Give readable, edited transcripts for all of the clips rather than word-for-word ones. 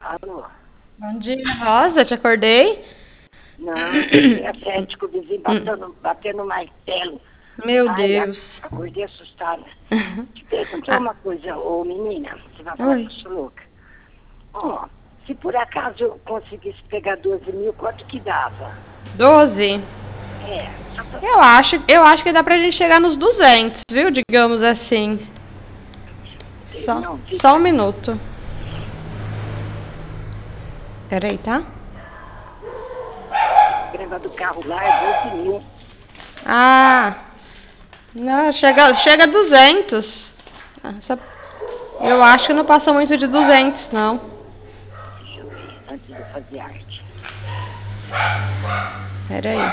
Alô? Bom dia, Rosa, te acordei? Não, é frente com o vizinho batendo martelo. Meu Ai, Deus. acordei assustada. Te perguntar Ah, uma coisa, ô menina, você vai falar que oi. eu sou louca. Ó, se por acaso eu conseguisse pegar 12 mil, quanto que dava? 12? É, só pra Eu acho que dá pra gente chegar nos 200, viu? Digamos assim. saber. Só, Não, só um fica. minuto. Peraí, tá? O negócio do carro lá é 12 mil. Ah, não, chega a 200. Ah, eu acho que não passa muito de 200, não. Deixa eu ver, antes de eu fazer arte. Peraí.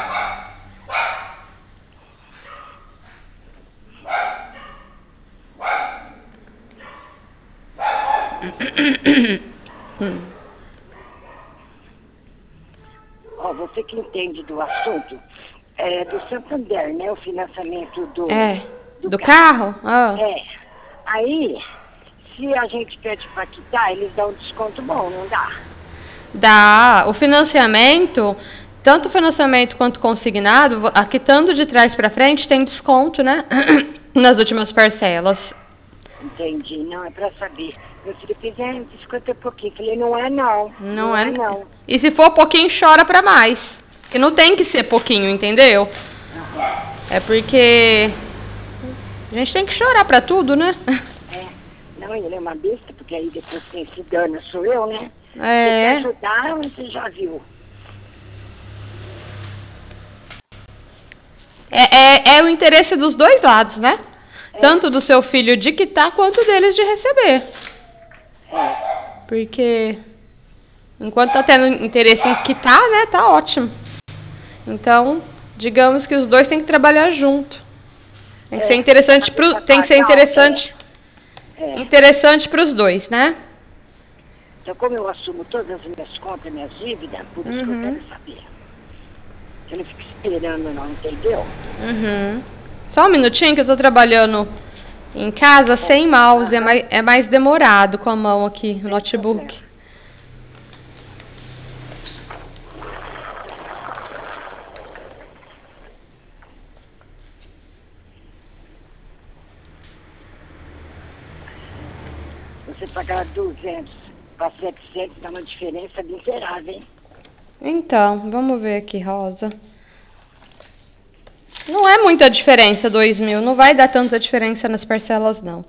Ó, você que entende do assunto, é do Santander, né? O financiamento É, do do carro. carro? Ah. É. Aí, se a gente pede para quitar, eles dão um desconto bom, não dá? Dá o financiamento, tanto o financiamento quanto consignado, quitando de trás para frente, tem desconto, né? Nas últimas parcelas. Entendi. Não, é para saber. Meu filho fez, desconto é pouquinho. Falei, não é não. Não Não é. é não. E se for pouquinho, chora para mais. Que não tem que ser pouquinho, entendeu? Aham. É porque a gente tem que chorar para tudo, né? É. Não, ele é uma besta, porque aí depois quem se dana sou eu, né? Porque te É. ajudaram, você já viu. É o interesse dos dois lados, né? É, Tanto do seu filho de quitar quanto deles de receber. é. Porque enquanto tá tendo interesse em quitar, né, tá ótimo. Então, digamos que os dois têm que trabalhar junto. Tem que ser É, interessante fazer para tem que ser pagar, é. interessante para os dois, né? Então, como eu assumo todas as minhas contas, minhas dívidas, por isso que eu quero saber. Eu não fico esperando não, entendeu? Só um minutinho que eu tô trabalhando em casa sem mouse, Aham, é mais demorado com a mão aqui, o sem notebook. problema. Você pagar 200 para 700 dá uma diferença miserável, hein? Então, vamos ver aqui, Rosa. Não é muita diferença, 2.000. Não vai dar tanta diferença nas parcelas, não.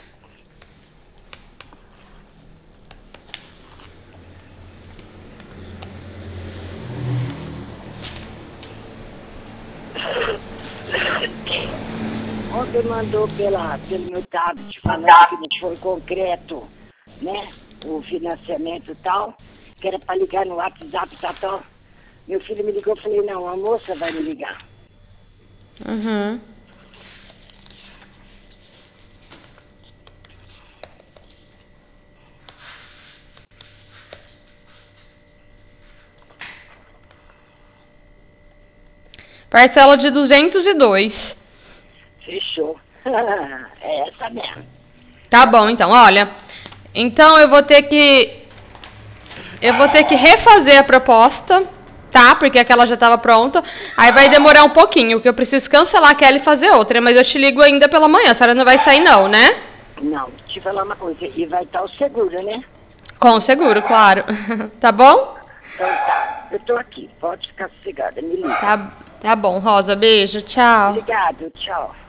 Ontem mandou pelo meu tablet falando que não foi concreto, né? O financiamento e tal, que era para ligar no WhatsApp e tal. Meu filho me ligou, eu falei, não, a moça vai me ligar. Uhum. Parcela de 202. Fechou. É essa mesmo. Tá bom, então, olha. Então eu vou ter que refazer a proposta, tá? Porque aquela já estava pronta. Aí vai demorar um pouquinho, porque eu preciso cancelar aquela e fazer outra, mas eu te ligo ainda pela manhã. A senhora não vai sair não, né? Não, te falar uma coisa, e vai estar o seguro, né? Com seguro, claro. Tá bom? Então tá, eu tô aqui, pode ficar sossegada, me liga. Tá bom, Rosa. Beijo, tchau. Obrigado, tchau.